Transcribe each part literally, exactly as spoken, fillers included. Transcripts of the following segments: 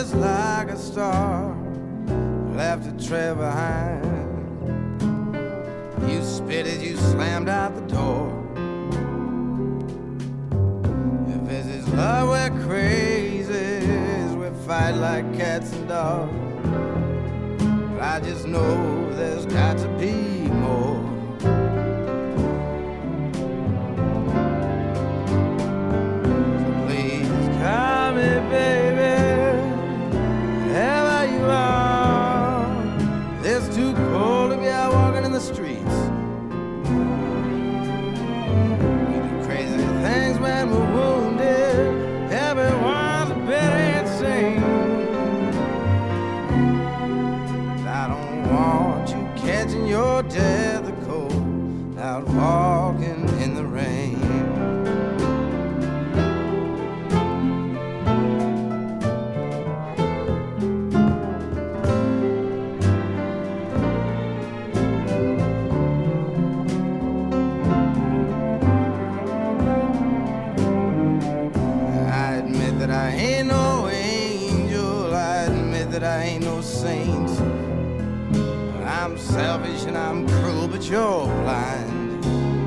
just like a star, left a trail behind. You spit as you slammed out the door. If this is love, we're crazies, we fight like cats and dogs. But I just know there's got to be more. So please call me, baby, wherever you are. It's too cold to be out walking in the streets. We do crazy things when we're wounded. Everyone's a bit insane. I don't want you catching your death of cold out walking in the rain. I admit that I ain't no angel, I admit that I ain't no saint. I'm selfish and I'm cruel, but you're blind.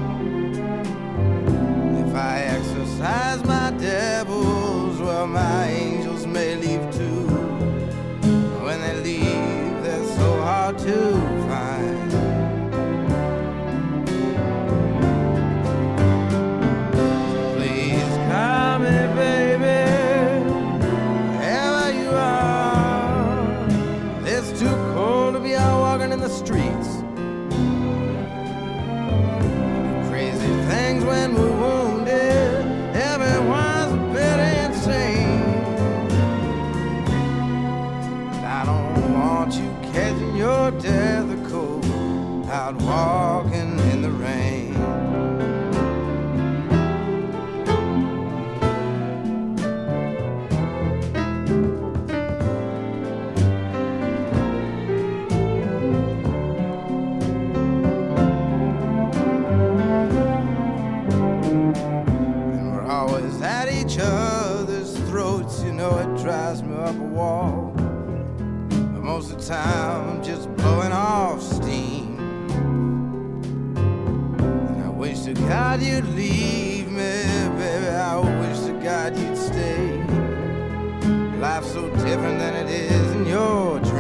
If I exercise my devils, well, my angels may leave too. When they leave, they're so hard to find. Please call me, baby, wherever you are. It's too cold to be out walking in the streets. Crazy things when we're wounded. Everyone's a bit insane. I don't want you catching your death of cold out walking in the rain. At each other's throats, you know it drives me up a wall. But most of the time I'm just blowing off steam. And I wish to God you'd leave me, baby, I wish to God you'd stay. Life's so different than it is in your dreams.